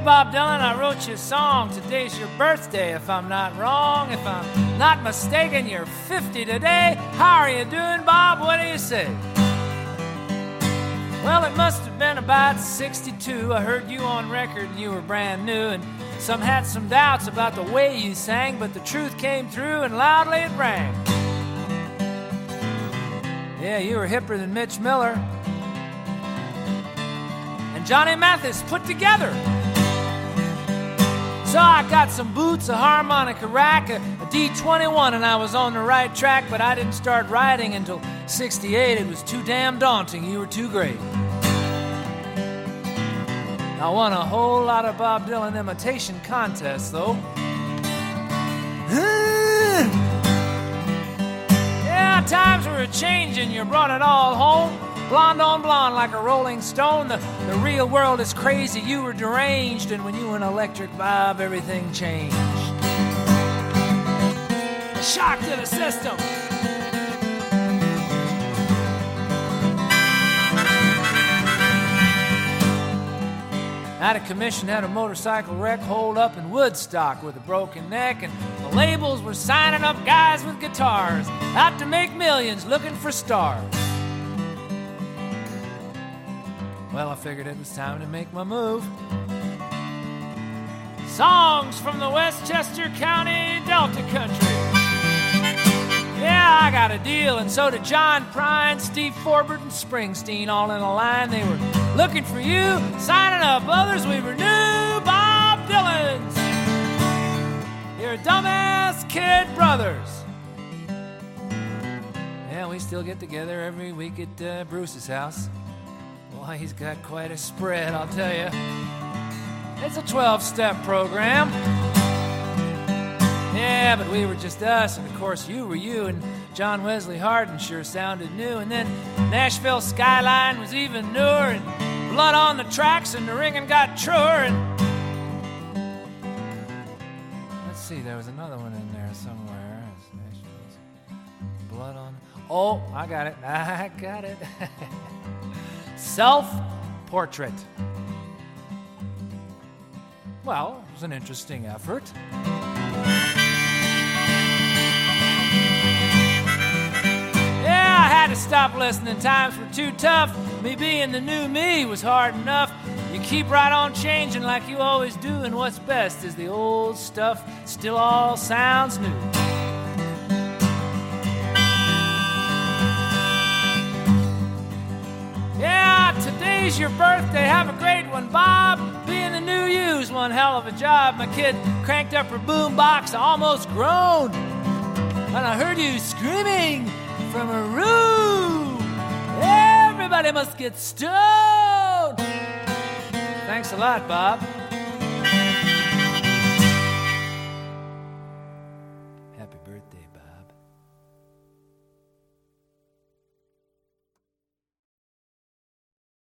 Bob Dylan, I wrote you a song. Today's your birthday, if I'm not wrong. If I'm not mistaken, you're 50 today. How are you doing, Bob? What do you say? Well, it must have been about 62. I heard you on record and you were brand new. And some had some doubts about the way you sang, but the truth came through and loudly it rang. Yeah, you were hipper than Mitch Miller and Johnny Mathis put together. So I got some boots, a harmonica rack, a D21, and I was on the right track, but I didn't start writing until 68. It was too damn daunting. You were too great. I won a whole lot of Bob Dylan imitation contests, though. Yeah, times were a-changing. You brought it all home. Blonde on blonde like a rolling stone. The real world is crazy. You were deranged, and when you went electric, Bob, everything changed. A shock to the system. Out of commission, had a motorcycle wreck holed up in Woodstock with a broken neck, and the labels were signing up guys with guitars out to make millions looking for stars. Well, I figured it was time to make my move. Songs from the Westchester County Delta Country. Yeah, I got a deal, and so did John Prine, Steve Forbert, and Springsteen, all in a line. They were looking for you, signing up others. We were new Bob Dylans. Your dumbass kid brothers. Yeah, we still get together every week at Bruce's house. Boy, he's got quite a spread, I'll tell you. It's a 12-step program. Yeah, but we were just us, and of course you were you, and John Wesley Hardin sure sounded new, and then Nashville Skyline was even newer, and blood on the tracks, and the ringing got truer, and... Let's see, there was another one in there somewhere. Blood on... Oh, I got it. I got it. Self-portrait. Well, it was an interesting effort. Yeah, I had to stop listening. Times were too tough. Me being the new me was hard enough. You keep right on changing like you always do, and what's best is the old stuff still all sounds new. Yeah, today's your birthday. Have a great one, Bob. Being the new you's one hell of a job. My kid cranked up her boombox. I almost groaned when I heard you screaming from a room. Everybody must get stoned. Thanks a lot, Bob. Happy birthday, Bob.